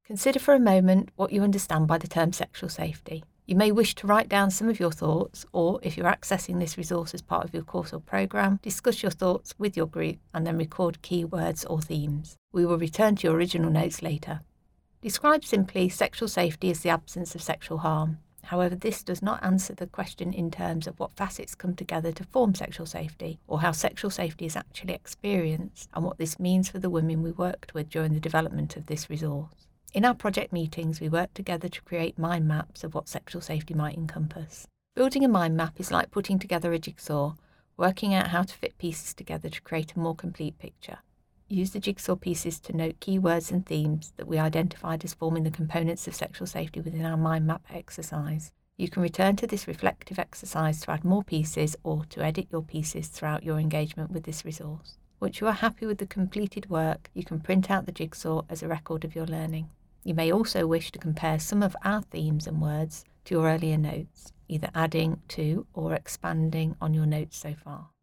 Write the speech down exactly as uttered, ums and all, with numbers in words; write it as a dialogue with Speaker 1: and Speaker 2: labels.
Speaker 1: Consider for a moment what you understand by the term sexual safety. You may wish to write down some of your thoughts, or if you're accessing this resource as part of your course or programme, discuss your thoughts with your group and then record key words or themes. We will return to your original notes later. Describe simply sexual safety as the absence of sexual harm. However, this does not answer the question in terms of what facets come together to form sexual safety, or how sexual safety is actually experienced and what this means for the women we worked with during the development of this resource. In our project meetings, we work together to create mind maps of what sexual safety might encompass. Building a mind map is like putting together a jigsaw, working out how to fit pieces together to create a more complete picture. Use the jigsaw pieces to note key words and themes that we identified as forming the components of sexual safety within our mind map exercise. You can return to this reflective exercise to add more pieces or to edit your pieces throughout your engagement with this resource. Once you are happy with the completed work, you can print out the jigsaw as a record of your learning. You may also wish to compare some of our themes and words to your earlier notes, either adding to or expanding on your notes so far.